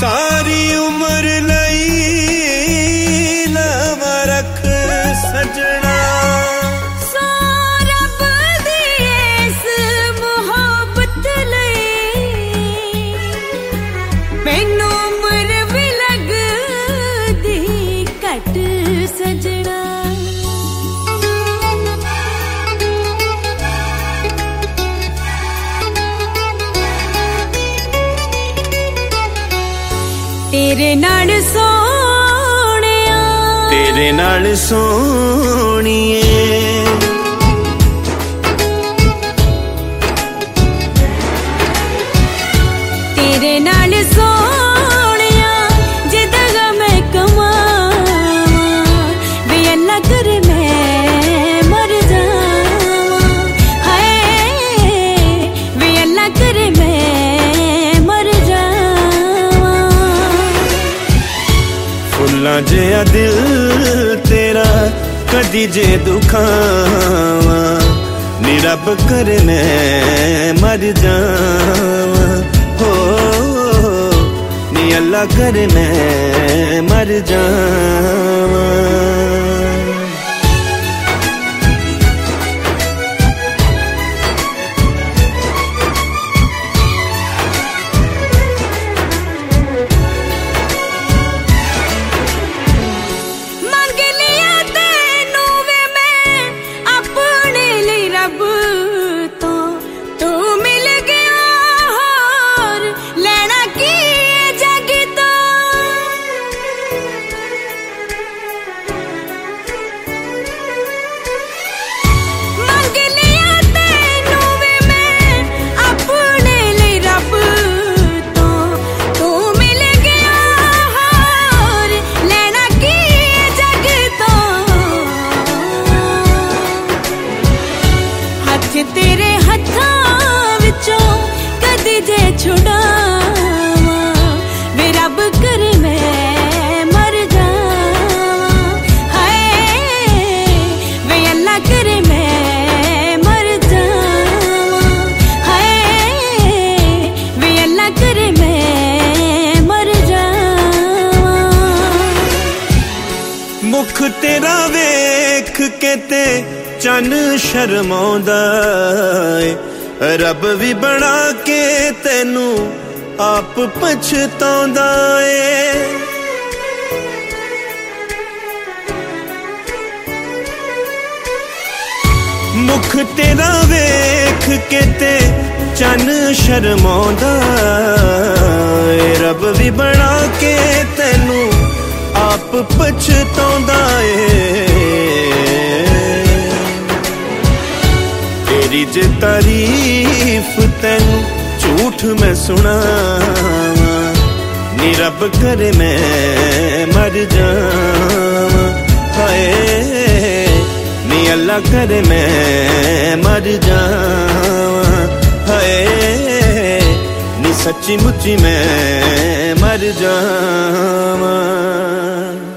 सारी उम्र लई लवा रख सजना सो रब दी इस मुहब्बत लई मैनू उम्र भी लगदी घट सजना तेरे नाल सोहणिया तेरे नाल सोहणिए तेरे नाल सोहणिया जिदा मैं कमावां वे अल्लाह करे मैं मर जावां हाय वे अल्लाह करे मैं मर जावां फुल्लां जिहा दिल तेरा कदी जे दुखावां नी रब करे मैं मर जावां हो नी अल्लाह करे मैं मर जावां तेरे हत्थां विचों कदी जे छुड़ावां वे रब करे मैं मर जावां हाय वे अल्लाह करे मैं मर जावां हाय वे अल्लाह करे मैं मर जावां मुख तेरा वेख के ते चन शर्माउंदा ए रब भी बना के तेनू आप पछताउंदा ए मुख तेरा वेख के ते चन शर्माउंदा ए रब भी बना के तेनू आप पछताउंदा ए तेरी जे तारीफ तैनू झूठ मैं सुनावां नी रब करे मैं मर जावां हाय नी अल्लाह करे मैं मर जावां हाय नी सच्ची मुच्ची मैं मर जावां।